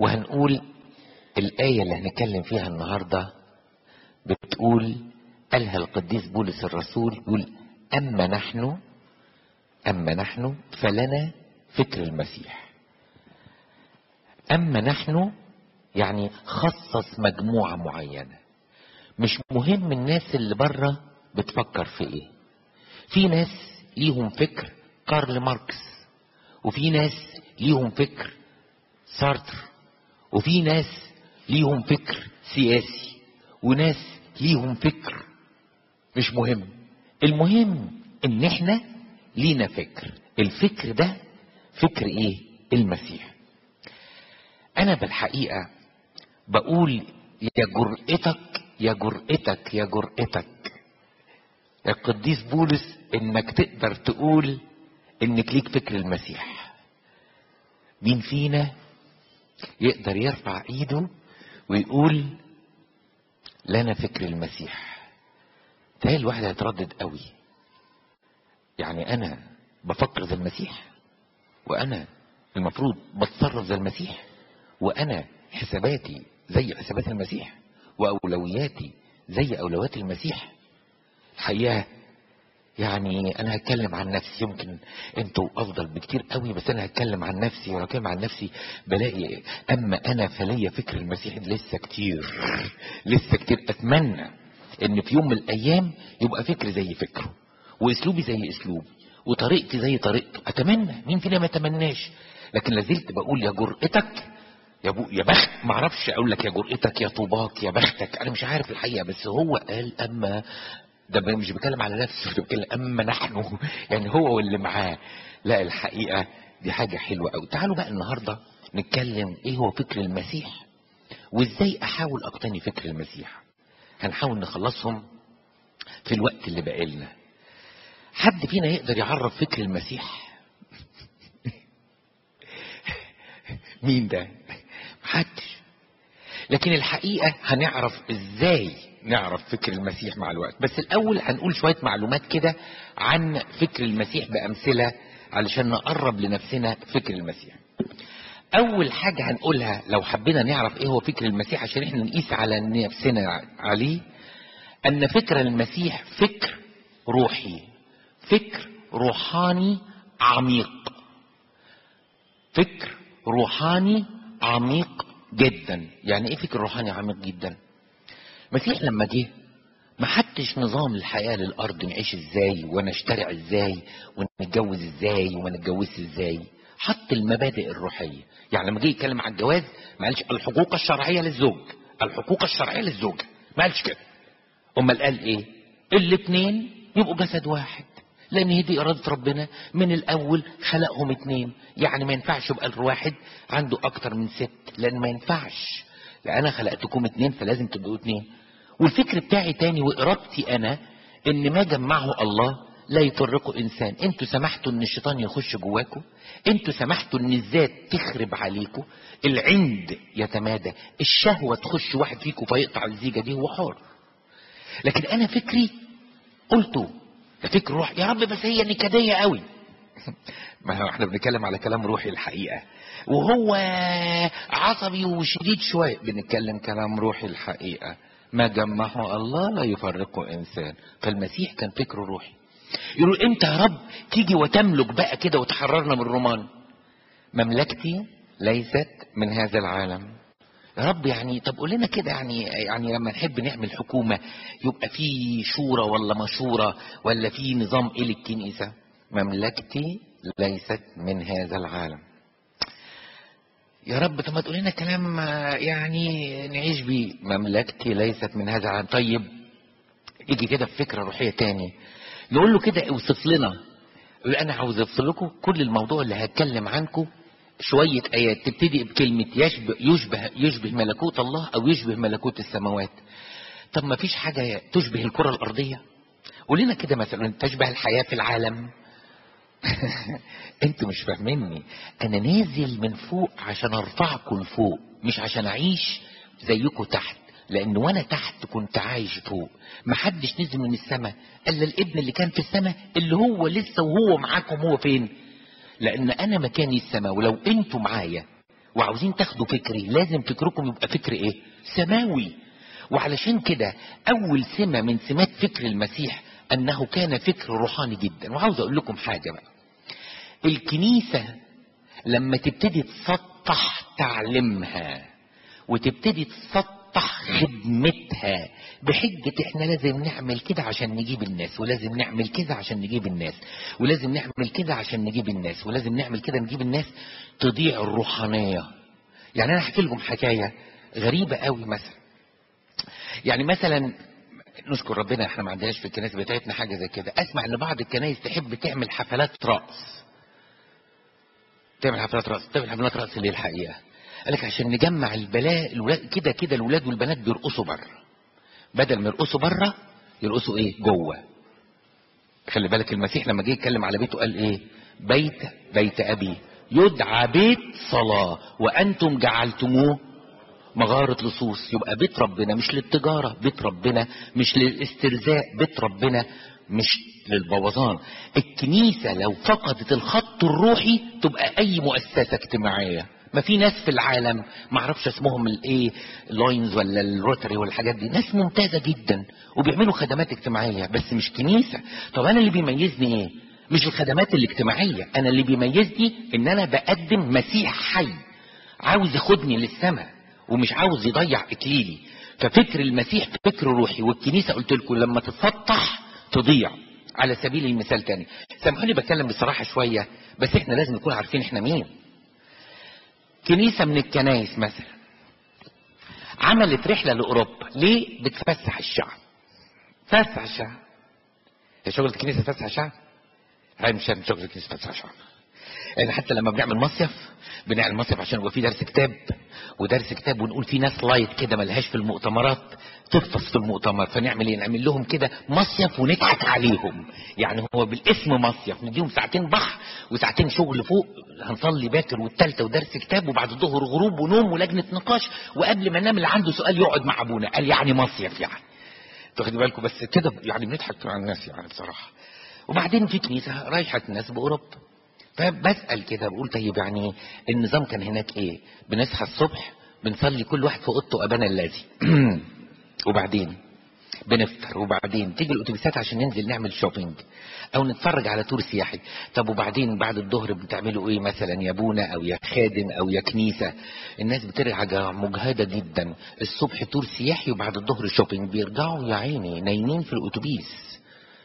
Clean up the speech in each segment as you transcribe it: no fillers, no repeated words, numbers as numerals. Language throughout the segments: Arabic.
وهنقول الآية اللي هنتكلم فيها النهاردة بتقول، قالها القديس بولس الرسول، يقول أما نحن فلنا فكر المسيح. أما نحن يعني خصص مجموعة معينة، مش مهم الناس اللي بره بتفكر في ايه. في ناس ليهم فكر كارل ماركس، وفي ناس ليهم فكر سارتر، وفي ناس ليهم فكر سياسي، وناس ليهم فكر مش مهم. المهم ان احنا لينا فكر. الفكر ده فكر ايه؟ المسيح. انا بالحقيقة بقول يا جرأتك يا جرأتك يا جرأتك يا القديس بولس انك تقدر تقول انك ليك فكر المسيح. مين فينا يقدر يرفع ايده ويقول لنا فكر المسيح؟ تهيأ الواحد هيتردد قوي. يعني انا بفكر زي المسيح، وانا المفروض بتصرف زي المسيح، وانا حساباتي زي حسابات المسيح، واولوياتي زي اولويات المسيح. الحقيقة يعني انا هتكلم عن نفسي، يمكن انتوا افضل بكتير قوي، بس انا هتكلم عن نفسي. وانا اتكلم عن نفسي بلاقي اما انا فليا فكر المسيح لسه كتير لسه كتير. اتمنى ان في يوم من الايام يبقى فكري زي فكره، واسلوبي زي اسلوبي، وطريقتي زي طريقته. اتمنى، مين فينا ما يتمناش؟ لكن لازلت بقول يا جرأتك يا بخت. ما اعرفش اقول لك يا جرأتك يا طوباك يا بختك، انا مش عارف الحقيقه. بس هو قال اما ده مش بيتكلم على نفسه، بيتكلم اما نحن، يعني هو واللي معاه. لا الحقيقه دي حاجه حلوه قوي. تعالوا بقى النهارده نتكلم ايه هو فكر المسيح، وازاي احاول اقتني فكر المسيح. هنحاول نخلصهم في الوقت اللي باقي لنا. حد فينا يقدر يعرف فكر المسيح؟ مين ده؟ محدش. لكن الحقيقة هنعرف ازاي نعرف فكر المسيح مع الوقت. بس الاول هنقول شوية معلومات كده عن فكر المسيح بامثلة علشان نقرب لنفسنا فكر المسيح. اول حاجة هنقولها لو حبينا نعرف ايه هو فكر المسيح عشان احنا نقيس على نفسنا عليه، ان فكر المسيح فكر روحي، فكر روحاني عميق، فكر روحاني عميق جدا. يعني ايه فكر روحاني عميق جدا؟ المسيح لما جه ما حدش نظام الحياة للارض، نعيش ازاي ونشترع ازاي ونتجوز ازاي وما نتجوزش ازاي. حط المبادئ الروحية. يعني لما جه يتكلم عن الجواز ما قالش الحقوق الشرعية للزوج، الحقوق الشرعية للزوجة، ما قالش كده. امال قال ايه؟ الاتنين يبقوا جسد واحد، لان هي دي اراده ربنا من الاول، خلقهم اتنين. يعني ما ينفعش يبقى الواحد عنده اكتر من ست، لان ما ينفعش، لان انا خلقتكم اتنين فلازم تبقوا اتنين. والفكر بتاعي تاني وارادتي انا ان ما جمعه الله لا يفرقه انسان. انتوا سمحتوا ان الشيطان يخش جواكم، انتوا سمحتوا ان الذات تخرب عليكم، العند يتمادى، الشهوه تخش واحد فيكم فيقطع الزيجه دي، هو حر. لكن انا فكري قلته ده فكر روح. يا رب بس هي نكدية قوي. ما هو احنا بنتكلم على كلام روحي الحقيقة، وهو عصبي وشديد شوية. بنتكلم كلام روحي الحقيقة. ما جمعه الله لا يفرقه انسان. فالمسيح كان فكره روحي. يقول امتى يا رب تيجي وتملك بقى كده وتحررنا من الرومان؟ مملكتي ليست من هذا العالم. يا رب يعني طب قول لنا كده، يعني لما نحب نعمل حكومة يبقى في شورى ولا مشورة ولا في نظام ايه للكنيسة؟ مملكتي ليست من هذا العالم. يا رب طب ما تقول لنا كلام يعني نعيش بيه. مملكتي ليست من هذا العالم. طيب يجي كده بفكرة روحية تاني، نقول له كده اوصف لنا. يقول انا عاوز اوصف لكم كل الموضوع اللي هتكلم عنكم شوية آيات تبتدي بكلمة يشبه ملكوت الله أو يشبه ملكوت السماوات. طب ما فيش حاجة تشبه الكرة الأرضية؟ قولنا كده مثلا تشبه الحياة في العالم. انتوا مش فاهميني. أنا نازل من فوق عشان أرفعكم لفوق، مش عشان أعيش زيكم تحت. لأن وأنا تحت كنت عايش فوق. محدش نزل من السماء إلا الابن اللي كان في السماء، اللي هو لسه وهو معاكم. هو فين؟ لان انا مكاني السماء، ولو انتوا معايا وعاوزين تاخدوا فكري، لازم فكركم يبقى فكر ايه؟ سماوي. وعلشان كده اول سمة من سمات فكر المسيح انه كان فكر روحاني جدا. وعاوز اقول لكم حاجة بقى، الكنيسة لما تبتدي تسطح تعليمها وتبتدي تسطح خدمتها بحجة احنا لازم نعمل كده عشان نجيب الناس، ولازم نعمل كده عشان نجيب الناس، ولازم نعمل كده عشان نجيب الناس، ولازم نعمل كده نجيب الناس، تضيع الروحانية. يعني انا احكي لكم حكاية غريبة قوي. مثلا نشكر ربنا احنا ما عندناش في الكنائس بتاعتنا حاجة زي كده. اسمع ان بعض الكنائس تحب تعمل حفلات رقص. تعمل حفلات رقص ليه الحقيقة؟ قالك عشان نجمع البلاء الولاد، كده الولاد والبنات بيرقصوا بره، بدل ما يرقصوا بره يرقصوا ايه؟ جوه. خلي بالك المسيح لما جه يتكلم على بيته قال ايه؟ بيت ابي يدعى بيت صلاة وانتم جعلتموه مغارة لصوص. يبقى بيت ربنا مش للتجارة، بيت ربنا مش للاسترزاق، بيت ربنا مش للبوظان. الكنيسة لو فقدت الخط الروحي تبقى اي مؤسسة اجتماعية. ما في ناس في العالم ما اعرفش اسمهم الايه، لاينز ولا الروتري ولا الحاجات دي، ناس ممتازة جدا وبيعملوا خدمات اجتماعية بس مش كنيسة. طب انا اللي بيميزني ايه؟ مش الخدمات الاجتماعية، انا اللي بيميزني ان انا بقدم مسيح حي عاوز ياخدني للسماء ومش عاوز يضيع اكليلي. ففكر المسيح فكر روحي، والكنيسة قلت لكم لما تتسطح تضيع. على سبيل المثال تاني، سامحوني بتكلم بصراحة شوية بس احنا لازم نكون عارفين احنا مين. كنيسة من الكنائس مثلا عملت رحلة لأوروبا، ليه؟ بتفسح الشعب. فسح الشعب. هي شغلة الكنيسة تفسح الشعب؟ هاي مش شغلة الكنيسة تفسح الشعب. يعني حتى لما بنعمل مصيف بنعمل مصيف عشان يبقى فيه درس كتاب، ودرس كتاب ونقول في ناس لايت كده ملهاش في المؤتمرات تفطس في المؤتمر، فنعمل ايه؟ نعمل لهم كده مصيف ونضحك عليهم. يعني هو بالاسم مصيف، نديهم ساعتين بحر وساعتين شغل فوق، هنصلي باكر والتالتة ودرس كتاب وبعد الظهر غروب ونوم ولجنة نقاش، وقبل ما ننام اللي عنده سؤال يقعد مع ابونا. قال يعني مصيف يعني. تاخدوا بالكم بس كده يعني بنضحك مع الناس يعني بصراحة. وبعدين في كنيسة رايحة الناس بأوروبا، فبسأل كده بقول طيب يعني النظام كان هناك ايه؟ بنصحى الصبح بنصلي كل واحد في اوضته ابانا الذي وبعدين بنفطر، وبعدين تيجي الاتوبيسات عشان ننزل نعمل شوبينج او نتفرج على تور سياحي. طب وبعدين بعد الظهر بتعملوا ايه مثلا يا ابونا او يا خادم او يا كنيسة؟ الناس بترجع مجهدة جدا، الصبح تور سياحي وبعد الظهر شوبينج، بيرجعوا يا عيني نايمين في الاتوبيس.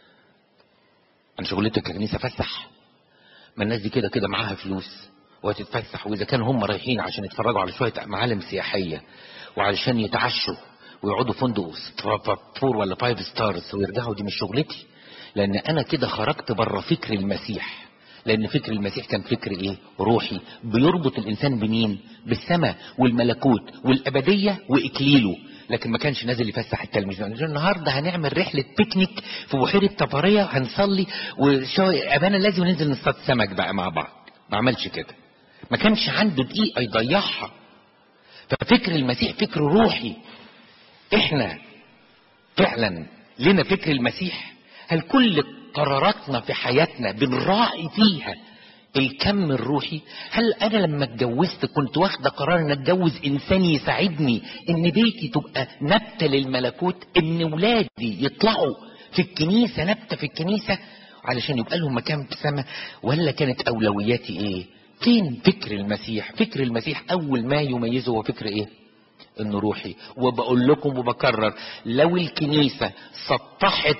انا شغلتك ككنيسة فسح؟ ما الناس دي كده معاها فلوس وهتتفسح، واذا كانوا هم رايحين عشان يتفرجوا على شوية معالم سياحية وعلشان يتعشوا ويقعدوا فندق 4 ولا 5 ستارز ويرجعوا، دي مش شغلتي. لان انا كده خرجت بره فكر المسيح. لان فكر المسيح كان فكر ايه؟ روحي، بيربط الانسان بمين؟ بالسماء والملكوت والابدية واكليله. لكن ما كانش نازل يفسح التلميذ. النهارده هنعمل رحله بيكنيك في بحيره طبريه، هنصلي ابانا الذي وننزل نصطاد سمك بقى مع بعض. ما عملش كده، ما كانش عنده دقيقه يضيعها. ففكر المسيح فكر روحي. احنا فعلا لنا فكر المسيح؟ هل كل قراراتنا في حياتنا بنراعي فيها الكم الروحي؟ هل انا لما اتجوزت كنت واخده قرار ان اتجوز انسان يساعدني ان بيتي تبقى نبته للملكوت، ان ولادي يطلعوا في الكنيسه نبته في الكنيسه علشان يبقى لهم مكان في السماء؟ ولا كانت اولوياتي ايه؟ فين فكر المسيح؟ فكر المسيح اول ما يميزه هو فكر ايه؟ انه روحي. وبقول لكم وبكرر، لو الكنيسه سطحت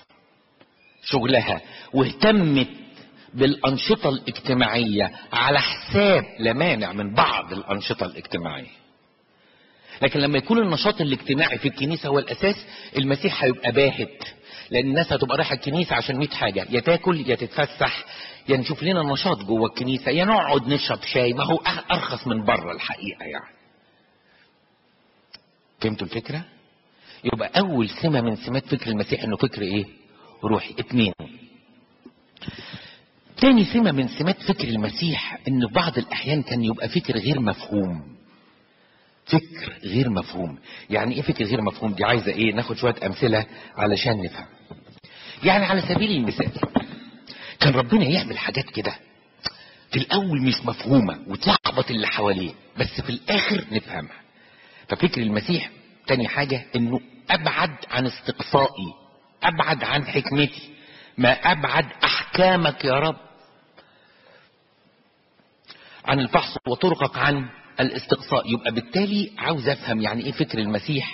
شغلها واهتمت بالأنشطة الاجتماعية على حساب، لا مانع من بعض الأنشطة الاجتماعية، لكن لما يكون النشاط الاجتماعي في الكنيسة هو الأساس، المسيح هيبقى باهت. لأن الناس هتبقى رايحة الكنيسة عشان 100 حاجة، يا تاكل يا تتفسح يا نشوف لنا نشاط جوه الكنيسة يا نقعد نشرب شاي، ما هو أرخص من بره الحقيقة يعني. فهمتوا الفكرة؟ يبقى أول سمة من سمات فكر المسيح إنه فكر إيه؟ روحي. 2، تاني سمة من سمات فكر المسيح ان في بعض الاحيان كان يبقى فكر غير مفهوم. فكر غير مفهوم. يعني ايه فكر غير مفهوم؟ دي عايزة ايه؟ ناخد شوية امثلة علشان نفهم. يعني على سبيل المثال كان ربنا يعمل حاجات كده في الاول مش مفهومة وتلخبط اللي حواليه، بس في الاخر نفهمها. ففكر المسيح تاني حاجة انه ابعد عن استقصائي، ابعد عن حكمتي، ما ابعد احكامك يا رب عن الفحص وطرقك عن الاستقصاء. يبقى بالتالي عاوز افهم يعني ايه فكر المسيح.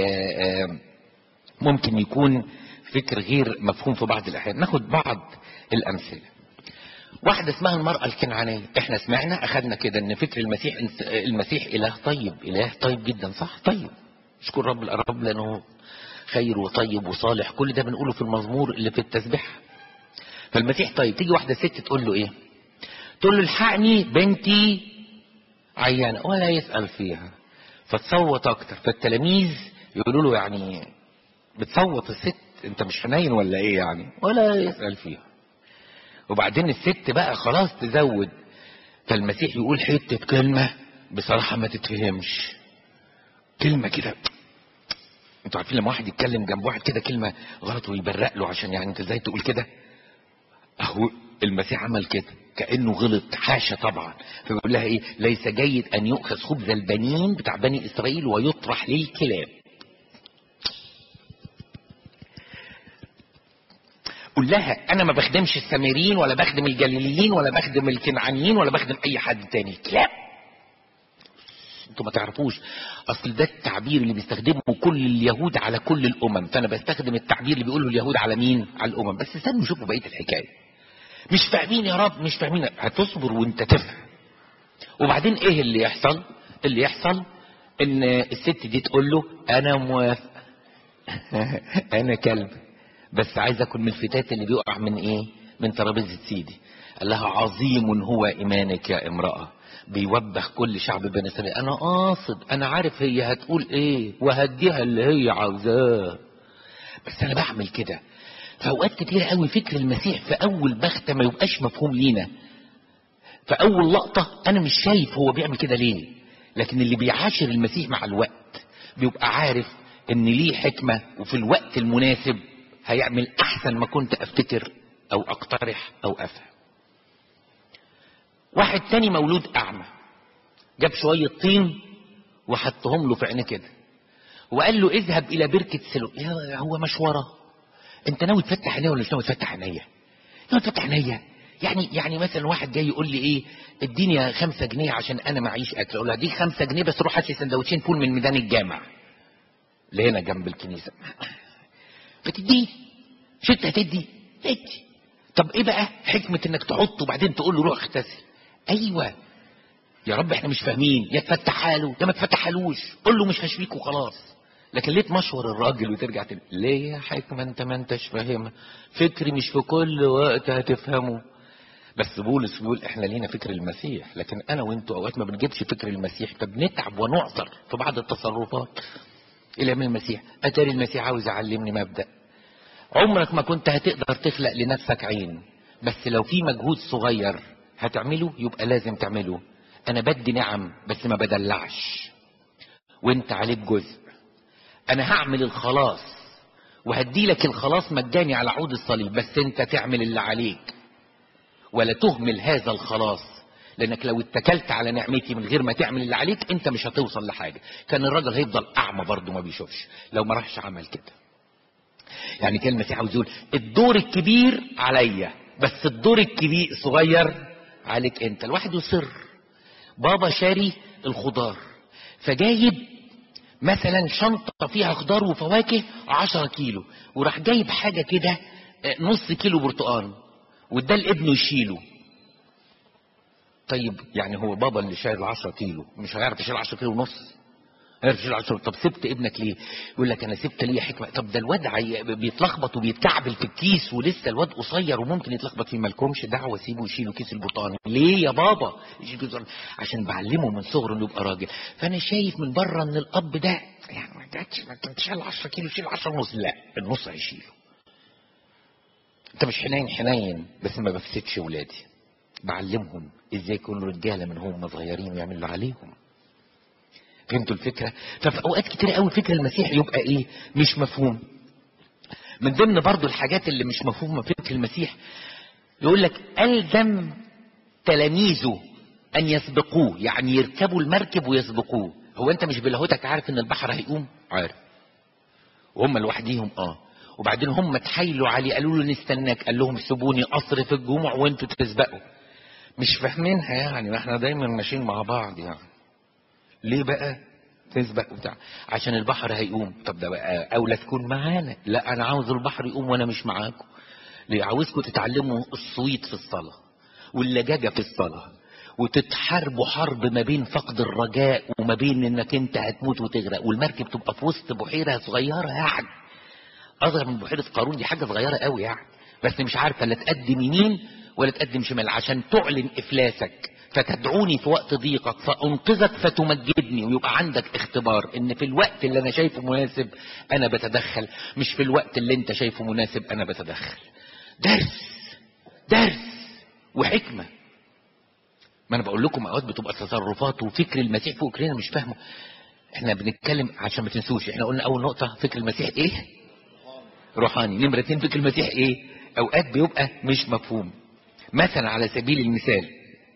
ممكن يكون فكر غير مفهوم في بعض الاحيان. ناخد بعض الامثله. واحده اسمها المراه الكنعانيه، احنا سمعنا اخذنا كده ان فكر المسيح اله طيب، اله طيب جدا، صح؟ طيب، اشكر رب الارب لانه خير وطيب وصالح، كل ده بنقوله في المزمور اللي في التسبيح. فالمسيح طيب. تيجي واحده ست تقول له ايه؟ تقول له الحقني بنتي عيانه، ولا يسال فيها، فتصوت اكتر. فالتلاميذ يقولوا له يعني بتصوت الست، انت مش حنين ولا ايه يعني؟ ولا يسال فيها. وبعدين الست بقى خلاص تزود. فالمسيح يقول حته كلمه بصراحه ما تتفهمش، كلمه كده. انتوا عارفين لما واحد يتكلم جنب واحد كده كلمه غلط ويبرق له عشان يعني انت ازاي تقول كده؟ اهو المسيح عمل كده كانه غلط، حاشا طبعا. فبيقول لها ايه؟ ليس جيد ان يؤخذ خبز البنين بتاع بني اسرائيل ويطرح للكلاب. قول لها انا ما بخدمش السامريين ولا بخدم الجليليين ولا بخدم الكنعانيين ولا بخدم اي حد تاني. كلاب. انتوا ما تعرفوش، اصل ده التعبير اللي بيستخدمه كل اليهود على كل الامم، فانا بستخدم التعبير اللي بيقوله اليهود على مين؟ على الامم. بس استنوا شوفوا بقيه الحكايه. مش فاهمين يا رب، مش فاهمين. هتصبر وانت تفهم. وبعدين ايه اللي يحصل؟ اللي يحصل ان الست دي تقول له انا موافق انا كلب، بس عايز اكل من الفتات اللي بيقع من ايه؟ من ترابيزه سيدي. قال لها عظيم هو ايمانك يا امراه. بيوبخ كل شعب بني اسرائيل. انا قاصد، انا عارف هي هتقول ايه وهديها اللي هي عاوزاه، بس انا بعمل كده. في اوقات كتير قوي فكر المسيح في اول بختة ما يبقاش مفهوم لينا. في اول لقطة انا مش شايف هو بيعمل كده ليه، لكن اللي بيعاشر المسيح مع الوقت بيبقى عارف ان ليه حكمة، وفي الوقت المناسب هيعمل احسن ما كنت افتكر او اقترح او افهم. واحد تاني مولود اعمى، جاب شوية طين وحطهم له في عينيه كده وقال له اذهب الى بركة سلو. يا هو مشوره، انت ناوي تفتح عينيا ولا مش ناوي تفتح عينيا؟ ناوي تفتح عينيا يعني مثلا واحد جاي يقول لي ايه؟ اديني 5 جنيه عشان انا معيش اكل. اقول له هديك 5 جنيه بس روح هات لي سندوتشين فول من ميدان الجامع اللي هنا جنب الكنيسه. فتديه؟ مش انت هتدي؟ ادي. طب ايه بقى حكمه انك تحطه وبعدين تقول له روح اغتسل؟ ايوه يا رب احنا مش فاهمين، يا تفتحها له يا ما تفتحهالوش، قول له مش هشفيك وخلاص. لكن ليه تمشور الراجل وترجع ليه يا حكمه انت ما انتش فاهمها؟ فكري مش في كل وقت هتفهمه. بس بولس بيقول احنا لينا فكر المسيح، لكن انا وانتوا اوقات ما بنجيبش فكر المسيح، فبنتعب ونعثر في بعض التصرفات. الى من المسيح؟ اتاري المسيح عاوز يعلمني مبدأ. عمرك ما كنت هتقدر تخلق لنفسك عين، بس لو في مجهود صغير هتعمله يبقى لازم تعمله. انا بدي نعم بس ما بدلعش، وانت عليك جزء. انا هعمل الخلاص وهدي لك الخلاص مجاني على عود الصليب، بس انت تعمل اللي عليك ولا تهمل هذا الخلاص. لانك لو اتكلت على نعمتي من غير ما تعمل اللي عليك انت مش هتوصل لحاجة. كان الراجل هيفضل اعمى برضه ما بيشوفش لو ما راحش عمل كده. يعني كان المسيح عاوز يقول الدور الكبير عليا بس الدور الكبير صغير عليك انت. الواحد يصر. بابا شاري الخضار فجايب مثلا شنطة فيها خضار وفواكه 10 كيلو، وراح جايب حاجة كده نص كيلو برتقال وده لابنه يشيله. طيب يعني هو بابا اللي شايل 10 كيلو مش هيعرف يشيل 10 كيلو ونص؟ هيعرف يشيل 10. طب سبت ابنك ليه؟ يقول لك انا سبت ليه حكمة. طب ده الواد بيتلخبط وبيتكعبل في الكيس ولسه الواد قصير وممكن يتلخبط فيه، مالكمش دعوة سيبه يشيله كيس البرتقال. ليه يا بابا؟ عشان بعلمه من صغره انه يبقى راجل. فانا شايف من بره ان الاب ده يعني ما انت شايل 10 كيلو شيل 10 ونص. لا النص هيشيله. انت مش حنين بس ما بفسدش ولادي، بعلمهم ازاي يكونوا رجاله من هم صغيرين ويعملوا اللي عليهم. فهمتوا الفكره؟ ففي اوقات كتير قوي فكر المسيح يبقى ايه؟ مش مفهوم. من ضمن برضو الحاجات اللي مش مفهومه فكر المسيح يقول لك الزم تلاميذه ان يسبقوه، يعني يركبوا المركب ويسبقوه. هو انت مش بلاهوتك عارف ان البحر هيقوم؟ عارف. وهم لوحديهم وبعدين هم اتحايلوا عليه، قالوا له نستناك، قال لهم سيبوني اصرف الجموع وانتوا تسبقوا. مش فاهمينها يعني، احنا دايما ماشيين مع بعض يعني. ليه بقى تسبق وبتاع؟ عشان البحر هيقوم. طب ده بقى اولى تكون معانا. لا انا عاوز البحر يقوم وانا مش معاكم. ليه؟ عاوزكم تتعلموا الصويت في الصلاة واللجاجة في الصلاة، وتتحاربوا حرب ما بين فقد الرجاء وما بين انك انت هتموت وتغرق، والمركب تبقى في وسط بحيرة صغيرة يعني، اصغر من بحيرة قارون، دي حاجة صغيرة قوي يعني، بس مش عارفة لا تقدم يمين ولا تقدم شمال، عشان تعلن افلاسك. فتدعوني في وقت ضيقك فانقذك فتمجدني، ويبقى عندك اختبار ان في الوقت اللي انا شايفه مناسب انا بتدخل، مش في الوقت اللي انت شايفه مناسب انا بتدخل. درس وحكمة. ما انا بقول لكم اوقات بتبقى تصرفات وفكر المسيح فوق كلنا مش فاهمه. احنا بنتكلم عشان ما تنسوش، احنا قلنا اول نقطة فكر المسيح ايه؟ روحاني. نمرة 2 فكر المسيح ايه؟ اوقات بيبقى مش مفهوم. مثلا على سبيل المثال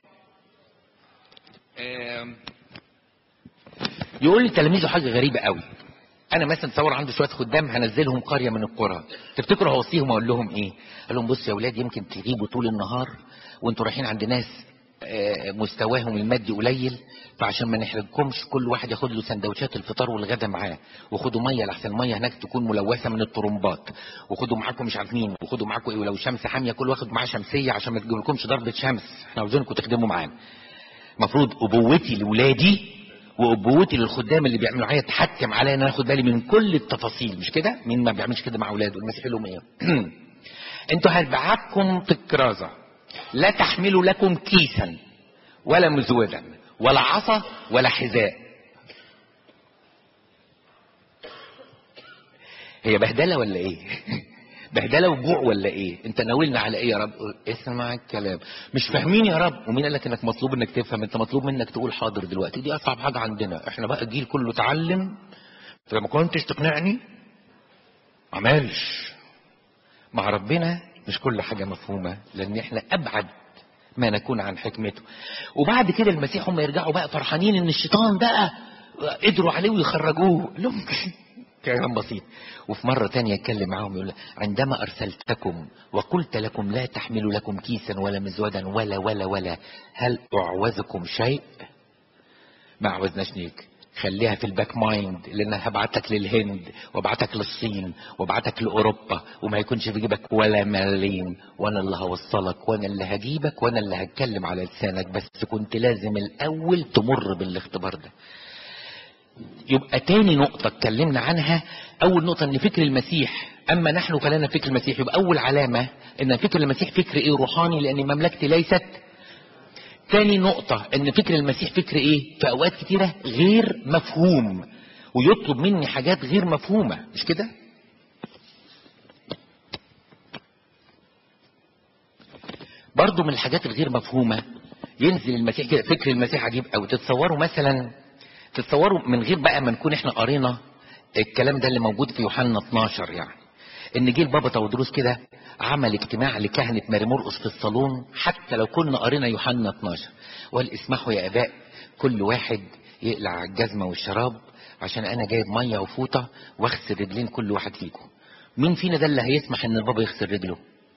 يقول لتلاميذه حاجة غريبة قوي. انا مثلا تصور عنده شوية خدام هنزلهم قرية من القرى، تفتكروا هوصيهم اقول لهم ايه؟ قال لهم بصوا يا اولاد، يمكن تغيبوا طول النهار وانتوا رايحين عند ناس مستواهم المادي قليل، فعشان ما نحرجكمش كل واحد ياخد له سندوتشات الفطار والغدا معاه، وخدوا ميه لحسن الميه هناك تكون ملوثه من الطرمبات، وخدوا معاكم مش عارف مين، وخدوا معاكم ايه، ولو شمس حاميه كل واحد معاه شمسيه عشان ما تجيلكمش ضربه شمس، احنا عاوزينكم تخدموا معانا. المفروض ابوتي لاولادي وابوتي للخدام اللي بيعملوا معايا تحكم عليا ان انا اخد بالي من كل التفاصيل، مش كده؟ مين ما بيعملش كده مع اولاده؟ المسيح لهم ايه؟ انتوا هربعكم في الكرازه، لا تحملوا لكم كيسا ولا مزودا ولا عصا ولا حذاء. هي بهدله ولا ايه؟ بهدله وجوع ولا ايه؟ انت ناولنا على ايه يا رب؟ اسمع الكلام. مش فاهمين يا رب. ومين قال لك انك مطلوب انك تفهم؟ انت مطلوب منك تقول حاضر دلوقتي. دي اصعب حاجه عندنا احنا بقى، الجيل كله اتعلم، فما كنتش تقنعني عملش. مع ربنا مش كل حاجه مفهومه، لان احنا ابعد ما نكون عن حكمته. وبعد كده المسيح هم يرجعوا بقى فرحانين ان الشيطان بقى قدروا عليه ويخرجوه لهم. كلام بسيط. وفي مرة تانية يتكلم معاهم يقول عندما أرسلتكم وقلت لكم لا تحملوا لكم كيسا ولا مزودا ولا هل أعوزكم شيء؟ ما أعوزناش ليك، خليها في الباك مايند، لأن هبعتك للهند وابعتك للصين وابعتك لأوروبا وما يكونش في جيبك ولا مليم، وأنا اللي هوصلك وأنا اللي هجيبك وأنا اللي هتكلم على لسانك، بس كنت لازم الأول تمر بالاختبار ده. يبقى تاني نقطة اتكلمنا عنها. اول نقطة ان فكر المسيح اما نحن فلنا فكر المسيح. يبقى اول علامة ان فكر المسيح فكر ايه؟ روحاني، لان مملكتي ليست. تاني نقطة ان فكر المسيح فكر ايه؟ في اوقات كتيرة غير مفهوم، ويطلب مني حاجات غير مفهومة، مش كده؟ برضو من الحاجات الغير مفهومة ينزل المسيح كده. فكر المسيح عجيب قوي. تتصوروا من غير بقى ما نكون احنا قرينا الكلام ده اللي موجود في يوحنا 12 يعني، ان جه البابا تودروس كده عمل اجتماع لكهنة ماري مرقس في الصالون، حتى لو كنا قرينا يوحنا 12، وقال اسمحوا يا اباء كل واحد يقلع الجزمة والشراب عشان انا جايب مية وفوطة واغسل رجلين كل واحد فيكم. مين فينا ده اللي هيسمح ان البابا يغسل رجله؟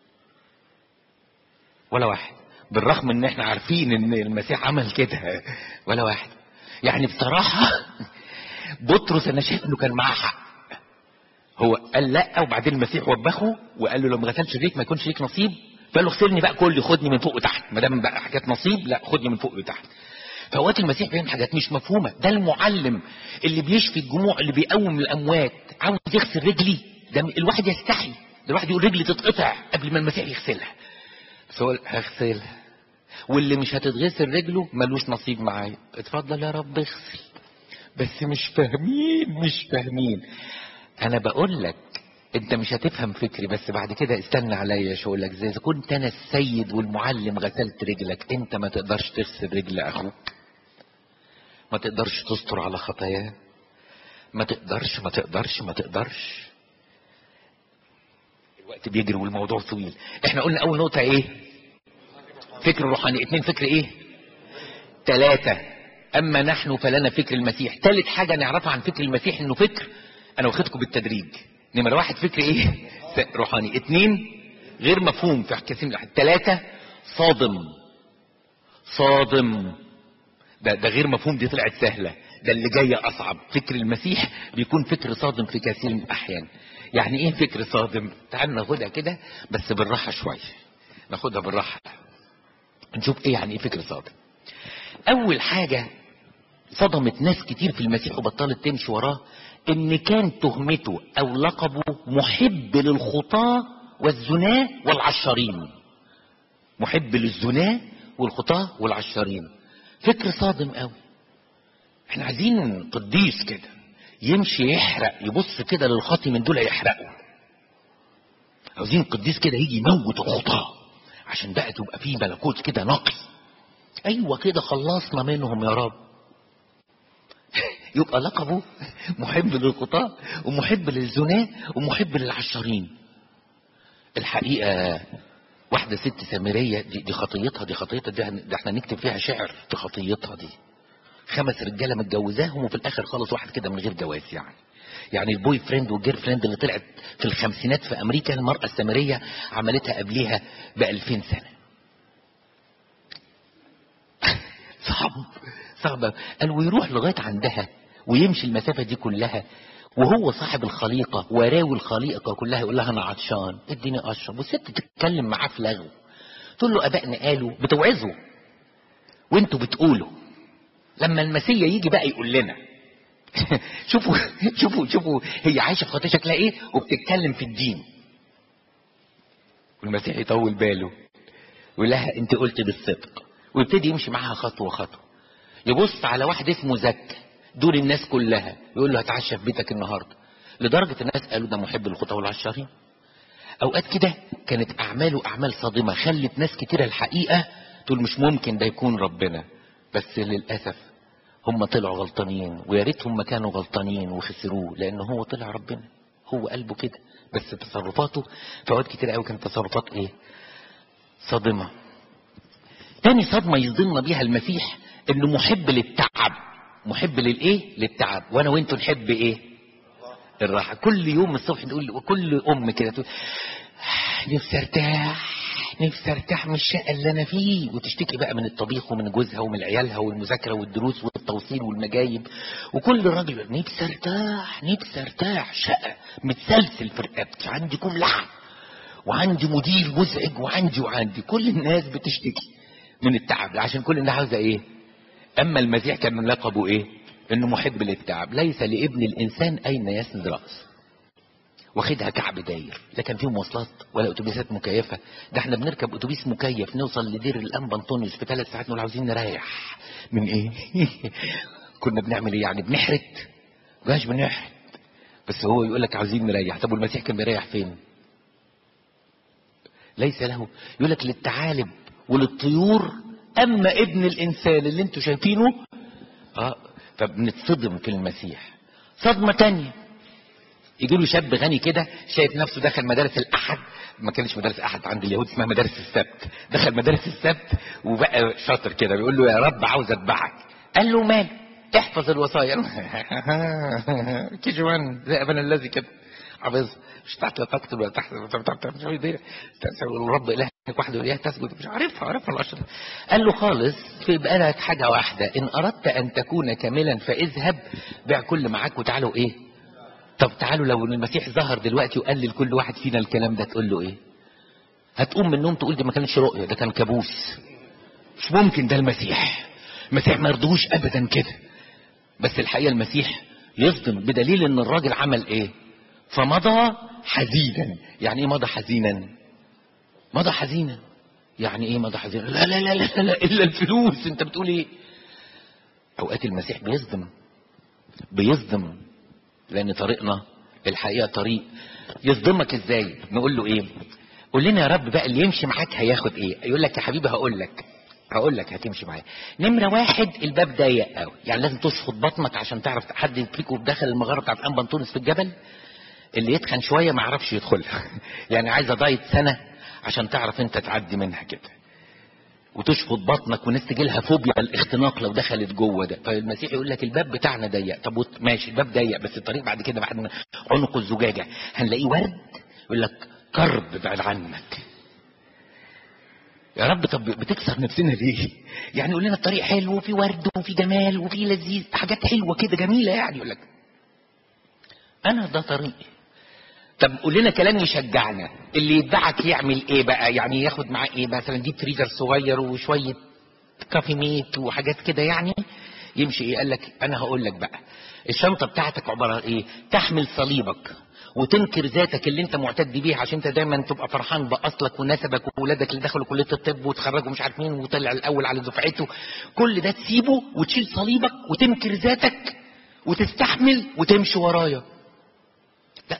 ولا واحد. بالرغم ان احنا عارفين ان المسيح عمل كده، ولا واحد. يعني بصراحة بطرس انا شايف انه كان معاه حق. هو قال لا، وبعدين المسيح وبخه وقال له لو ما غسلش رجليك ما يكونش ليك نصيب، فقال له اغسلني بقى كل، خدني من فوق وتحت، ما دام بقى حاجات نصيب لا خدني من فوق وتحت. فوقت المسيح بيعمل حاجات مش مفهومه. ده المعلم اللي بيشفي الجموع، اللي بيقوم الاموات، عاوز يغسل رجلي؟ ده الواحد يستحي، ده الواحد يقول رجلي تتقطع قبل ما المسيح يغسلها. بس هو هغسلها، واللي مش هتتغسل رجله ملوش نصيب معايا. اتفضل يا رب اغسل. بس مش فاهمين. انا بقول لك انت مش هتفهم فكري، بس بعد كده استنى عليا شو اقول لك. زي اذا كنت انا السيد والمعلم غسلت رجلك، انت ما تقدرش تغسل رجل اخوك، ما تقدرش تستر على خطاياه، ما تقدرش. الوقت بيجري والموضوع طويل. احنا قلنا اول نقطة ايه؟ فكر روحاني. 2 فكر ايه؟ 3 اما نحن فلنا فكر المسيح. 3 حاجة نعرفها عن فكر المسيح انه فكر، انا واخدكم بالتدريج. نمرة 1 فكر ايه؟ روحاني. 2 غير مفهوم في كثير من الأحيان. 3 صادم. صادم ده غير مفهوم، دي طلعت سهلة، ده اللي جاية اصعب. فكر المسيح بيكون فكر صادم في كثير من الاحيان. يعني ايه فكر صادم؟ تعالوا ناخدها كده بس بالراحة شوية، ناخدها بالراحة نشوف ايه يعني ايه فكر صادم. اول حاجة صدمت ناس كتير في المسيح وبطلت تمشي وراه، ان كان تهمته او لقبه محب للخطاة والزناة والعشارين. محب للزناة والخطاة والعشارين. فكر صادم قوي. احنا عايزين قديس كده يمشي يحرق، يبص كده للخاطي من دول يحرقه. عاوزين قديس كده يجي يموت الخطاة عشان بقى تبقى فيه ملكوت كده نقي. ايوه كده خلصنا منهم يا رب. يبقى لقبه محب للخطاة ومحب للزناة ومحب للعشارين. الحقيقة واحدة ست سامرية دي خطيتها، ده احنا نكتب فيها شعر في خطيتها دي. 5 رجالة متجوزاهم وفي الاخر خلص واحد كده من غير جواز. يعني البوي فريند والجير فريند اللي طلعت في الخمسينات في امريكا، المرأة السامرية عملتها قبلها ب2000 سنة. صعب. قال ويروح لغاية عندها ويمشي المسافة دي كلها وهو صاحب الخليقة وراوي الخليقة كلها، يقول لها انا عطشان اديني اشرب. والست تتكلم معاه في لغو، تقول له ابائنا قالوا، بتوعظوا وانتوا بتقولوا. لما المسيح يجي بقى يقول لنا شوفوا هي عايشة في خطية شكلها ايه وبتتكلم في الدين. والمسيح يطول باله ويقول لها انت قلت بالصدق، ويبتدي يمشي معاها خطوة خطوة. يبص على واحد اسمه زك دول الناس كلها يقول له هتعشى في بيتك النهاردة. لدرجة الناس قالوا ده محب للخطاة والعشارين. اوقات كده كانت اعماله اعمال صادمة خلت ناس كتيرة الحقيقة تقول مش ممكن ده يكون ربنا. بس للأسف هم طلعوا غلطانين، ويا ريتهم ما كانوا غلطانين وخسروه، لان هو طلع ربنا. هو قلبه كده بس تصرفاته في اوقات كتير قوي كانت تصرفات ايه؟ صادمة. تاني صدمة يصدمنا بيها المسيح انه محب للتعب. محب للايه؟ للتعب. وانا وانتوا نحب ايه؟ الراحة. كل يوم الصبح نقول، وكل ام كده تقول نفسي ارتاح من الشقة اللي انا فيه، وتشتكي بقى من الطبيخ ومن جوزها ومن عيالها والمذاكرة والدروس والتوصيل والمجايب. وكل راجل نفسي ارتاح، شقة متسلسل في رقبتي، عندي كم لحم وعندي مدير مزعج وعندي كل الناس بتشتكي من التعب، عشان كل الناس عاوزة ايه؟ اما المسيح كان من لقبه ايه؟ انه محب للتعب. ليس لابن الانسان اين يسند رأسه. واخدها كعب داير. لا كان فيه مواصلات ولا اتوبيسات مكيفة. ده احنا بنركب اتوبيس مكيف نوصل لدير الانبا انطونيوس في 3 ساعات نقول عاوزين نريح. من ايه؟ كنا بنعمل ايه يعني؟ بنحرت؟ مش بنحرت، بس هو يقول لك عاوزين نريح. طب والمسيح كان بيريح فين؟ ليس له، يقول لك للثعالب وللطيور، اما ابن الانسان اللي انتوا شايفينه فبنتصدم في المسيح. صدمة تانية، يجي له شاب غني كده شايف نفسه دخل مدارس الاحد. ما كانش مدارس احد عند اليهود، اسمها مدارس السبت. دخل مدارس السبت وبقى شاطر كده، بيقول له يا رب عاوز اتبعك. قال له مال احفظ الوصايا. كيجوان زي ابن الذي كده حافظ، مش تحت لا تقتل ولا تحت الرب الهك وحده اياه تسجد. مش عارفها الاشرف. قال له خالص في بقى حاجه واحده، ان اردت ان تكون كاملا فاذهب بيع كل معاك وتعالوا ايه. طب تعالوا لو المسيح ظهر دلوقتي وقال لكل واحد فينا الكلام ده تقول له ايه؟ هتقوم من النوم تقول دي ما كانش رؤيه، ده كان كابوس. مش ممكن ده المسيح ما يرضوش ابدا كده. بس الحقيقه المسيح يصدم، بدليل ان الراجل عمل ايه؟ فمضى حزينا. يعني ايه مضى حزينا؟ مضى حزينا يعني ايه مضى حزينا؟ لا لا لا لا لا الا الفلوس. انت بتقول ايه؟ اوقات المسيح بيصدم لان طريقنا الحقيقة طريق يصدمك. ازاي؟ نقول له ايه؟ قول لنا يا رب بقى اللي يمشي معاك هياخد ايه؟ يقول لك يا حبيبي هقول لك هتمشي معايا. نمرة 1 الباب ضيق قوي، يعني لازم تشفط بطنك عشان تعرف. حد فيكم دخل المغارة بتاعت انبا انطونيوس في الجبل؟ اللي يتخن شوية ما يعرفش يدخلها. يعني عايزة دايت سنة عشان تعرف انت تعدي منها كده. وتشفط بطنك، وناس تجيلها فوبيا الاختناق لو دخلت جوه ده. فالمسيح يقول لك الباب بتاعنا ضيق. طب ماشي الباب ضيق، بس الطريق بعد كده بعد ما عنق الزجاجه هنلاقيه ورد. يقول لك كرب بعد عنك. يا رب طب بتكسر نفسنا ليه؟ يعني يقول لنا الطريق حلو وفي ورد وفي جمال وفي لذيذ، حاجات حلوه كده جميله، يعني يقول لك انا ده طريقي. طب قول لنا كلام يشجعنا. اللي يتبعك يعمل ايه بقى؟ يعني ياخد معاه ايه مثلا؟ ديب فريزر صغير وشويه كافي ميت وحاجات كده، يعني يمشي ايه؟ قال لك انا هقول لك بقى الشنطه بتاعتك عباره عن ايه. تحمل صليبك وتنكر ذاتك اللي انت معتد بيها، عشان انت دايما تبقى فرحان باصلك ونسبك وولادك اللي دخلوا كليه الطب وتخرجوا مش عارف مين وطلع الاول على دفعته. كل ده تسيبه وتشيل صليبك وتنكر ذاتك وتستحمل وتمشي ورايا. لا،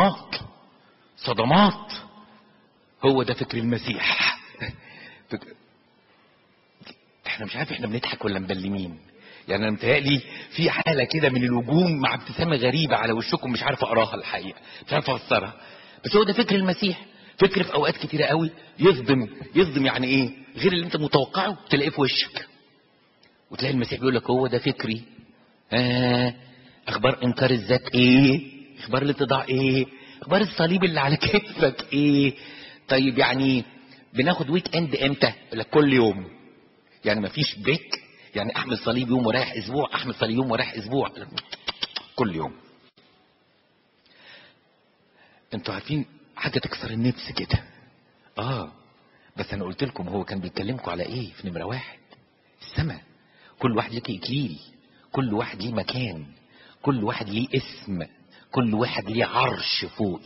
صدمات. هو ده فكر المسيح. احنا مش عارف احنا بنضحك ولا مبلمين. يعني انا متهيألي في حاله كده من الوجوم مع ابتسامه غريبه على وشكم، مش عارف اقراها الحقيقه، مش عارف افسرها. بس هو ده فكر المسيح. فكر في اوقات كتيره قوي يصدم. يعني ايه؟ غير اللي انت متوقعه تلاقيه في وشك. وتلاقي المسيح بيقول لك هو ده فكري. اخبار انكار الذات ايه؟ اخبار الاتضاع ايه؟ اخبار الصليب اللي على كتفك ايه؟ طيب يعني بناخد ويك اند امتى؟ يقول لك كل يوم. يعني مفيش بريك. يعني احمل صليب يوم ورايح اسبوع، احمل صليب يوم ورايح اسبوع، كل يوم. انتوا عارفين حاجه تكسر النفس كده. بس انا قلت لكم هو كان بيكلمكم على ايه في نمره واحد؟ السماء. كل واحد ليه اكليل، كل واحد ليه مكان، كل واحد ليه اسم، كل واحد ليه عرش فوق.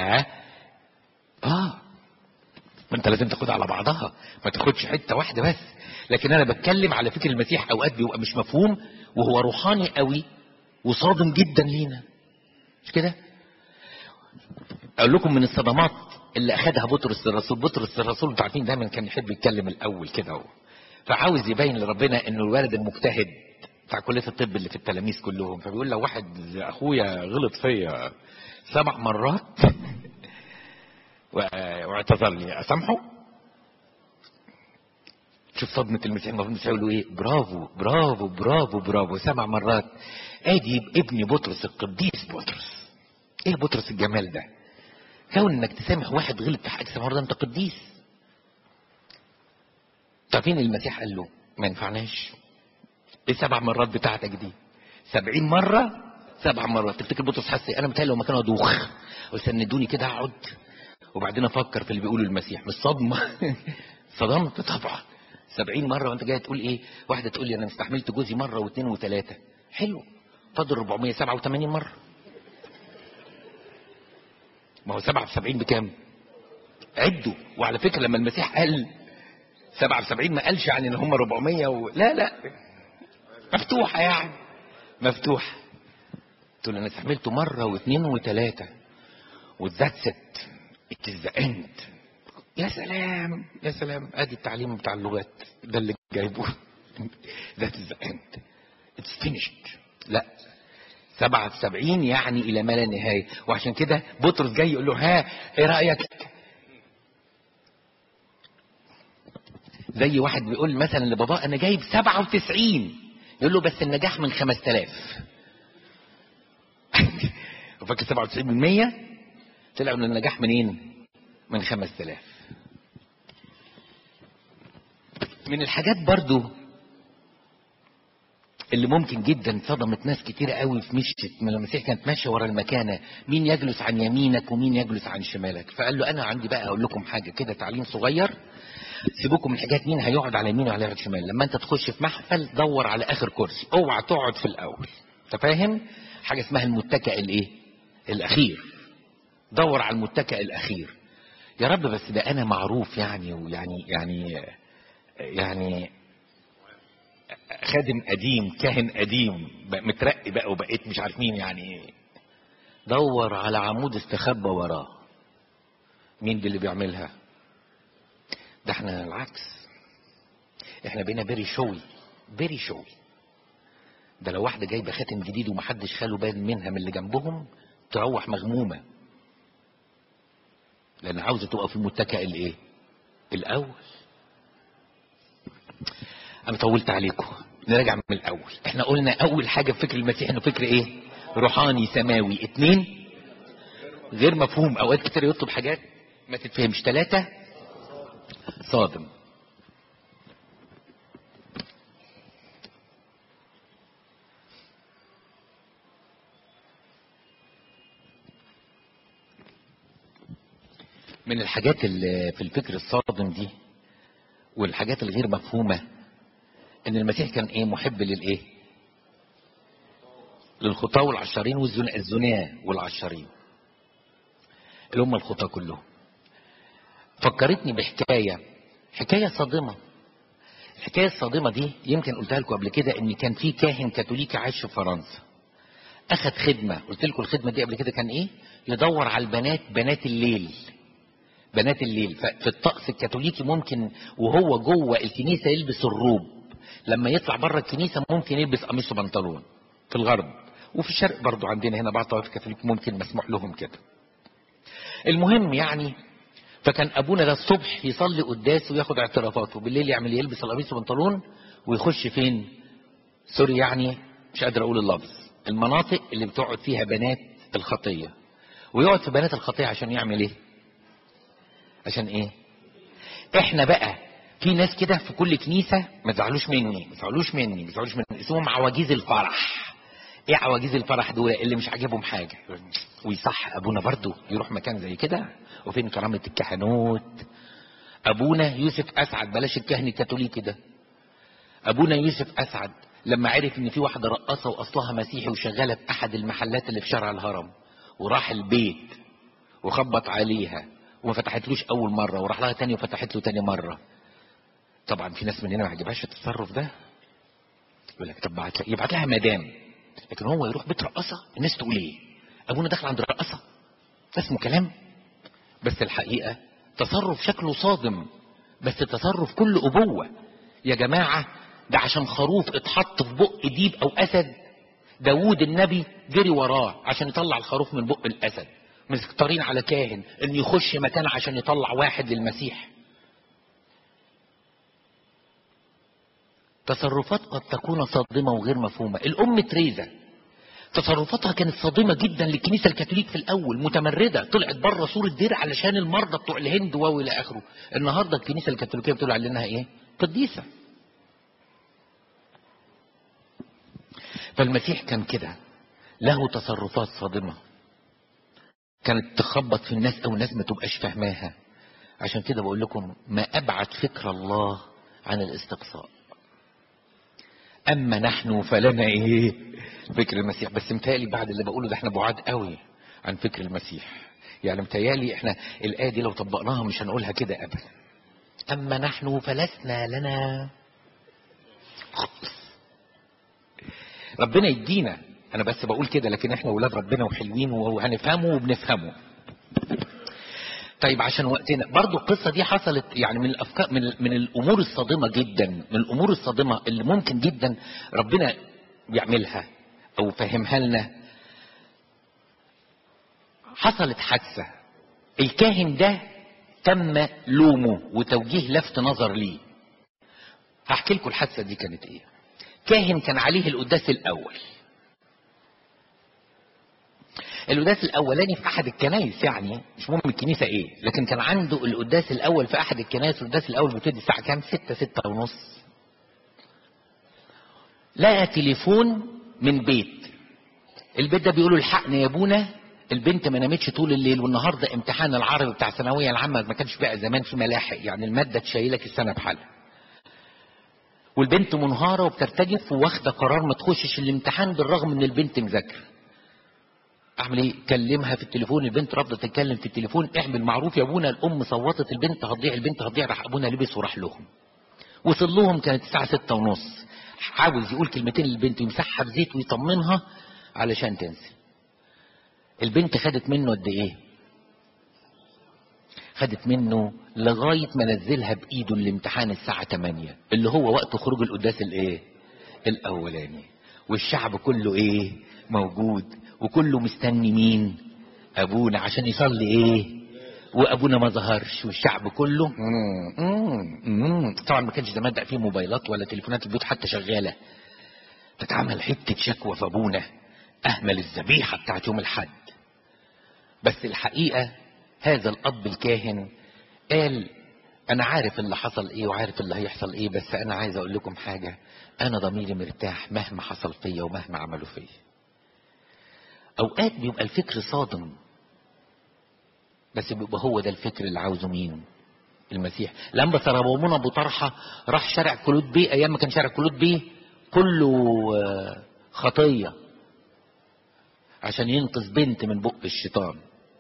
ما انت لازم تاخدها على بعضها، ما تاخدش حته واحده بس. لكن انا بتكلم على فكر المسيح اوقات بيبقى مش مفهوم، وهو روحاني قوي وصادم جدا لينا، مش كده؟ اقول لكم من الصدمات اللي اخدها بطرس الرسول. بطرس الرسول انتوا عارفين دايما كان يحب يتكلم الاول كده هو، فعاوز يبين لربنا انه الولد المجتهد بتاع كليه الطب اللي في التلاميذ كلهم. فبيقول لو واحد اخويا غلط فيا 7 مرات واعتذر لي اسامحه. شوف صدمة المسيح. المسيح يقول له ايه؟ برافو برافو برافو برافو 7 مرات. ادي ابني بطرس القديس بطرس. ايه بطرس الجمال ده؟ كون انك تسامح واحد غلط في حاجه 7 مرات انت قديس. تعرفين المسيح قال له ما ينفعناش. ايه 7 مرات بتاعتك دي؟ 70 مرة 7 مرات. تفتكر بطرس حس ايه؟ انا متهيألي لو مكانه ادوخ وسندوني كده اقعد وبعدين افكر في اللي بيقوله المسيح. مش صدمة. صدمت طبعا. 70 مرة وانت جاي تقول ايه؟ واحدة تقول لي انا استحملت جوزي مرة واثنين وثلاثة. حلو، فاضل 487 مرة. ما هو 7 في 70 بكام؟ عدوا. وعلى فكرة لما المسيح قال 7 في 70 ما قالش يعني ان هم 400 لا مفتوحة، يعني مفتوحة. تقول انا استحملته مرة واثنين وثلاثة وذاتس ات از ذا اند. يا سلام يا سلام. ادي التعليم بتاع اللغات ده اللي جايبه. ذات از ذا اند اتس فينيشد. لا، 7 في 70 يعني الى ما لا نهايه. وعشان كده بطرس جاي يقول له ها ايه رايك؟ زي واحد بيقول مثلا لبابا انا جايب 97، يقول له بس النجاح من 5000. وفاكر 97%؟ طلع ان النجاح منين؟ من 5000. من الحاجات برضو اللي ممكن جدا صدمت ناس كتير قوي في مشيت من المسيح، كانت ماشيه ورا المكانه، مين يجلس عن يمينك ومين يجلس عن شمالك. فقال له انا عندي بقى اقول لكم حاجه كده، تعليم صغير. سيبوكم من حاجات مين هيقعد على يمين وعلى شمال. لما انت تخش في محفل دور على اخر كرسي، اوعى تقعد في الاول. انت فاهم؟ حاجه اسمها المتكئ الايه؟ الاخير. دور على المتكئ الاخير. يا رب بس ده انا معروف يعني، ويعني يعني خادم قديم، كاهن قديم، مترقي بقى وبقيت مش عارف مين يعني. دور على عمود استخبى وراه. مين دي اللي بيعملها؟ ده احنا العكس. احنا بقينا فيري شوي. ده لو واحده جايبه خاتم جديد ومحدش خاله بال منها من اللي جنبهم تروح مغمومه، لان عاوزه تبقى في المتكئ الايه؟ الاول. انا طولت عليكم، نراجع من الاول. احنا قلنا اول حاجة في فكر المسيح انه فكر ايه؟ روحاني سماوي. 2 غير مفهوم، اوقات كتير يطلب حاجات ما تتفهمش. 3 صادم. من الحاجات اللي في الفكر الصادم دي والحاجات الغير مفهومة ان المسيح كان ايه؟ محب للايه؟ للخطاة والعشارين والزناة والعشارين اللي هم الخطاة كلهم. فكرتني بحكاية، حكاية صادمة. الحكاية الصادمة دي يمكن قلتها لكم قبل كده، ان كان في كاهن كاثوليكي عايش في فرنسا، اخذ خدمة. قلت لكم الخدمة دي قبل كده كان ايه؟ يدور على البنات، بنات الليل، بنات الليل. ففي الطقس الكاثوليكي ممكن وهو جوه الكنيسة يلبس الروب، لما يطلع بره الكنيسة ممكن يلبس قميص وبنطلون. في الغرب وفي الشرق برضو عندنا هنا بعض طوائف الكاثوليك ممكن مسموح لهم كده. المهم يعني، فكان ابونا ده الصبح يصلي قداس وياخد اعترافاته، بالليل يعمل يلبس القميص والبنطلون ويخش فين؟ سوري يعني مش قادر اقول اللفظ، المناطق اللي بتقعد فيها بنات الخطية، ويقعد في بنات الخطية عشان يعمل ايه؟ عشان ايه؟ احنا بقى في ناس كده في كل كنيسة، ما تزعلوش مني، ما تزعلوش مني، ما تزعلوش مني، اسمهم عواجيز الفرح. ايه عواجيز الفرح دول؟ اللي مش عاجبهم حاجة. ويصح ابونا برضو يروح مكان زي كده؟ وفين كرامة الكهنوت؟ ابونا يوسف اسعد، بلاش الكهن الكاثوليكي ده، ابونا يوسف اسعد لما عرف ان في واحدة رقاصة واصلها مسيحي وشغالة في احد المحلات اللي في شارع الهرم، وراح البيت وخبط عليها وما فتحتلوش اول مرة، وراح لها تاني وفتحت له تاني مرة. طبعا في ناس مننا ما عجبهاش التصرف ده، يقول لك طب يبعت لها مدام. لكن هو يروح بيت رقاصة، الناس تقول ايه؟ ابونا دخل عند الرقاصة؟ ده اسمه كلام؟ بس الحقيقة تصرف شكله صادم، بس تصرف كله ابوة. يا جماعة ده عشان خروف اتحط في بق ديب او اسد، داوود النبي جري وراه عشان يطلع الخروف من بق الاسد. مستكترين على كاهن ان يخش مكان عشان يطلع واحد للمسيح. تصرفات قد تكون صادمة وغير مفهومة. الام تريزا تصرفاتها كانت صادمة جدا للكنيسة الكاثوليك في الاول، متمردة، طلعت بره سور الدير علشان المرضى بتوع الهند والى اخره. النهاردة الكنيسة الكاثوليكية بتقول عليها ايه؟ قديسة. فالمسيح كان كده، له تصرفات صادمة كانت تخبط في الناس او الناس ما تبقاش فاهماها. عشان كده بقول لكم ما ابعد فكر الله عن الاستقصاء. اما نحن فلنا ايه؟ فكر المسيح. بس متهيألي بعد اللي بقوله ده احنا بعاد قوي عن فكر المسيح. يعني متهيألي احنا الآية دي لو طبقناها مش هنقولها كده ابدا. اما نحن فلسنا لنا خالص. ربنا يدينا، انا بس بقول كده، لكن احنا ولاد ربنا وحلوين وهنفهمه وبنفهمه. طيب عشان وقتنا برضو القصة دي حصلت يعني من الافكار، من الامور الصادمة جدا، من الامور الصادمة اللي ممكن جدا ربنا يعملها او فهمها لنا. حصلت حادثة، الكاهن ده تم لومه وتوجيه لفت نظر ليه. هحكي لكم الحادثة دي كانت ايه. كاهن كان عليه القداس الاول، القداس الاولاني في احد الكنائس، يعني مش مهم الكنيسة ايه، لكن كان عنده القداس الاول في احد الكنائس. القداس الاول بيبتدي الساعة كام؟ 6 ونص. لقى تليفون من بيت، البيت ده بيقولوا الحقنا يا ابونا، البنت ما نامتش طول الليل، والنهارده امتحان العربي بتاع الثانويه العامه، ما كانش بقى زمان في ملاحق، يعني الماده تشيلك السنه بحالها. والبنت منهاره وبترتجف وواخده قرار ما تخشش الامتحان بالرغم ان البنت مذاكره. اعمل ايه؟ كلمها في التليفون، البنت رفضت تتكلم في التليفون. اعمل معروف يا ابونا، الام صوتت، البنت هتضيع، البنت هتضيع. راح ابونا لبس وراح لهم، وصل لهم كانت الساعه 6:30. عاوز يقول كلمتين للبنت ويمسحها بزيت ويطمنها علشان تنزل. البنت خدت منه قد ايه؟ خدت منه لغاية ما نزلها بايده الامتحان الساعة 8 اللي هو وقت خروج القداس الايه؟ الاولاني. والشعب كله ايه؟ موجود، وكله مستني مين؟ ابونا عشان يصلي ايه؟ وابونا ما ظهرش والشعب كله طبعا ما كانش زمان بقى فيه موبايلات ولا تليفونات البيوت حتى شغاله. فتعمل حته شكوى في ابونا اهمل الذبيحه بتاعت يوم الحد. بس الحقيقه هذا الاب الكاهن قال انا عارف اللي حصل ايه وعارف اللي هيحصل ايه، بس انا عايز اقول لكم حاجه، انا ضميري مرتاح مهما حصل فيا ومهما عملوا فيا. اوقات بيبقى الفكر صادم، بس بيبقى هو ده الفكر اللي عاوزه مين؟ المسيح. لما سربومون ابو طرحه راح شارع كلود بيه، ايام ما كان شارع كلود بيه كله خطيه، عشان ينقذ بنت من بق الشيطان.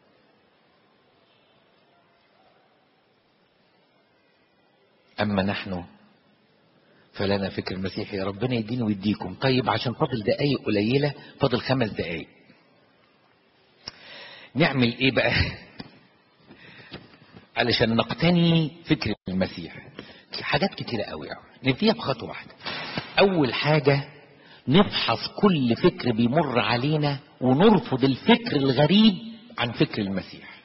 اما نحن فلنا فكر المسيح. يا ربنا يديني ويديكم. طيب عشان فاضل دقايق قليله، فاضل 5 دقايق، نعمل ايه بقى علشان نقتني فكر المسيح؟ حاجات كتيرة قوي نبتديها بخطوة واحدة. اول حاجة نفحص كل فكر بيمر علينا ونرفض الفكر الغريب عن فكر المسيح.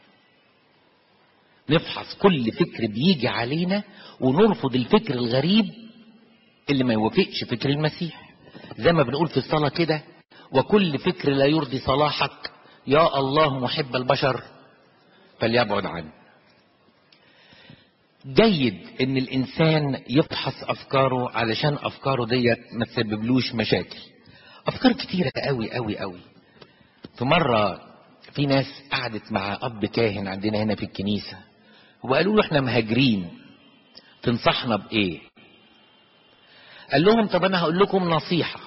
نفحص كل فكر بيجي علينا ونرفض الفكر الغريب اللي ما يوافقش فكر المسيح. زي ما بنقول في الصلاة كده، وكل فكر لا يرضي صلاحك يا الله محب البشر فليبعد عنه. جيد ان الانسان يفحص افكاره علشان افكاره ديت ما تسببلوش مشاكل. افكار كتيرة قوي قوي قوي. في مرة في ناس قعدت مع اب كاهن عندنا هنا في الكنيسة وقالوا له احنا مهاجرين تنصحنا بايه؟ قال لهم طب انا هقول لكم نصيحة،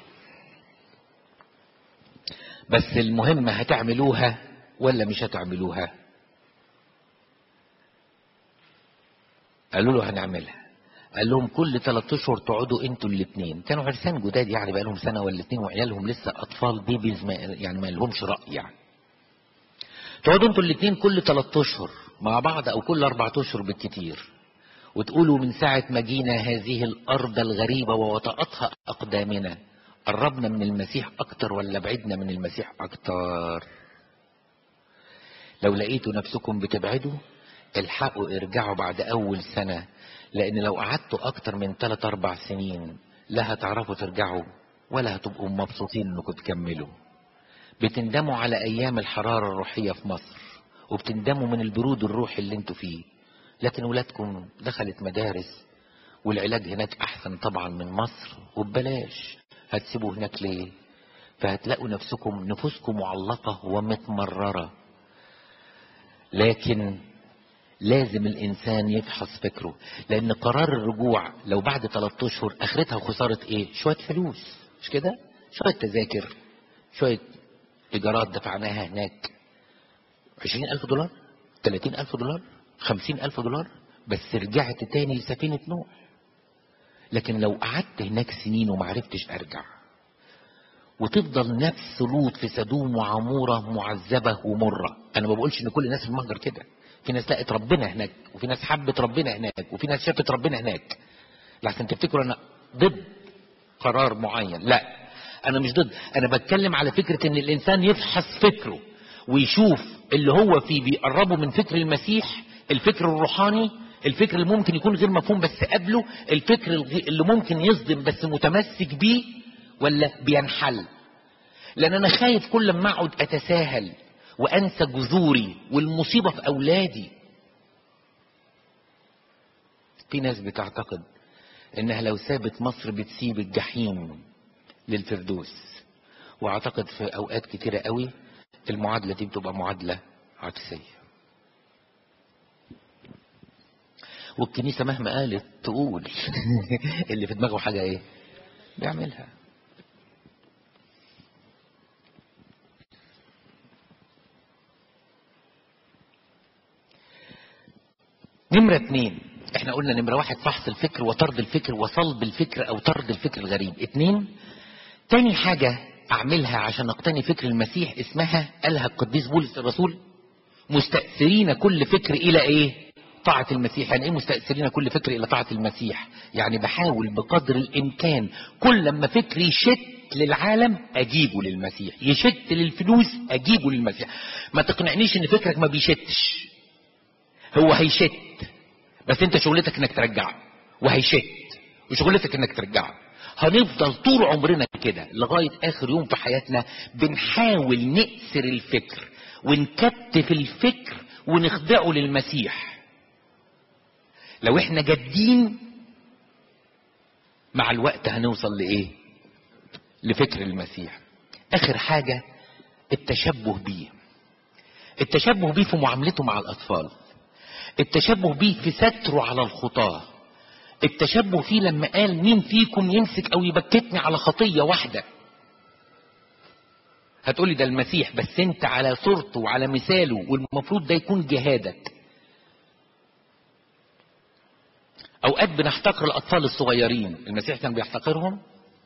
بس المهم هتعملوها ولا مش هتعملوها؟ قالوا له هنعملها. قال لهم كل 3 اشهر تقعدوا انتوا الاثنين، كانوا عرسان جداد يعني بقى لهم سنه ولا 2 وعيالهم لسه اطفال بيبيز يعني ما لهمش راي يعني. تقعدوا انتوا الاثنين كل 3 اشهر مع بعض او كل 4 اشهر بالكتير، وتقولوا من ساعه ما جينا هذه الارض الغريبه ووطأتها اقدامنا قربنا من المسيح اكتر ولا بعدنا من المسيح اكتر؟ لو لقيتوا نفسكم بتبعدوا الحقوا ارجعوا بعد اول سنة، لان لو قعدتوا اكتر من 3-4 سنين لا هتعرفوا ترجعوا ولا هتبقوا مبسوطين انكم تكملوا. بتندموا على ايام الحرارة الروحية في مصر وبتندموا من البرود الروحي اللي انتوا فيه، لكن ولادكم دخلت مدارس والعلاج هناك احسن طبعا من مصر وببلاش، هتسيبوا هناك ليه؟ فهتلاقوا نفسكم نفوسكم معلقة ومتمررة. لكن لازم الانسان يفحص فكره، لان قرار الرجوع لو بعد 3 اشهر اخرتها وخسارة ايه؟ شوية فلوس، مش كده؟ شوية تذاكر، شوية ايجارات دفعناها هناك، 20,000 دولار، 30,000 دولار، 50,000 دولار، بس رجعت تاني لسفينة نوح. لكن لو قعدت هناك سنين ومعرفتش ارجع وتفضل نفس لوط في سدوم وعمورة معذبة ومرة. انا ما بقولش ان كل الناس في المهجر كده، في ناس لقت ربنا هناك وفي ناس حبت ربنا هناك وفي ناس شافت ربنا هناك. لحسن تفتكروا انا ضد قرار معين، لا انا مش ضد، انا بتكلم على فكرة ان الانسان يفحص فكره ويشوف اللي هو فيه بيقربه من فكر المسيح، الفكر الروحاني، الفكر اللي ممكن يكون غير مفهوم بس قبله، الفكر اللي ممكن يصدم بس متمسك بيه، ولا بينحل. لان انا خايف كل ما اقعد اتساهل وانسى جذوري والمصيبة في اولادي. في ناس بتعتقد انها لو سابت مصر بتسيب الجحيم للفردوس، واعتقد في اوقات كتيرة قوي المعادلة دي بتبقى معادلة عكسية. والكنيسة مهما قالت تقول اللي في دماغه حاجة ايه بيعملها. نمرة 2، احنا قلنا نمرة 1 فحص الفكر وطرد الفكر وصلب الفكر او طرد الفكر الغريب. 2، تاني حاجة اعملها عشان اقتني فكر المسيح اسمها، قالها القديس بولس الرسول، مستأثرين كل فكر الى ايه؟ طاعة المسيح. يعني ايه مستأثرين كل فكر الى طاعة المسيح؟ يعني بحاول بقدر الامكان كل لما فكري يشت للعالم اجيبه للمسيح، يشت للفلوس اجيبه للمسيح. ما تقنعنيش ان فكرك ما بيشتش. هو هيشت، بس انت شغلتك انك ترجعه، وهيشت وشغلتك انك ترجعه. هنفضل طول عمرنا كده لغاية اخر يوم في حياتنا بنحاول نأسر الفكر ونكتف الفكر ونخدعه للمسيح. لو احنا جادين مع الوقت هنوصل لايه؟ لفكر المسيح. اخر حاجة التشبه بيه. التشبه بيه في معاملته مع الاطفال، التشبه بيه في ستره على الخطاة، التشبه فيه لما قال مين فيكم يمسك او يبكتني على خطية واحدة. هتقولي ده المسيح، بس انت على صورته وعلى مثاله، والمفروض ده يكون جهادك. اوقات بنحتقر الاطفال الصغيرين، المسيح كان بيحتقرهم.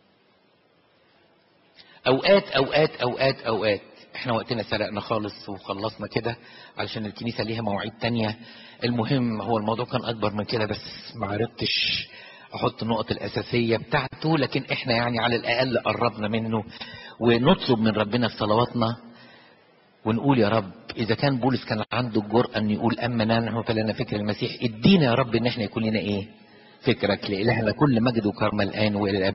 اوقات احنا وقتنا سرقنا خالص وخلصنا كده علشان الكنيسة ليها مواعيد تانية. المهم هو الموضوع كان اكبر من كده، بس ما عرفتش احط النقط الاساسية بتاعته، لكن احنا يعني على الاقل قربنا منه. ونطلب من ربنا في صلواتنا ونقول يا رب اذا كان بولس كان عنده الجرأة ان يقول اما نحن فلنا فكر المسيح، ادينا يا رب ان احنا يكون لنا ايه؟ فكرك. لإلهنا كل مجد وكرم الان والى الابد.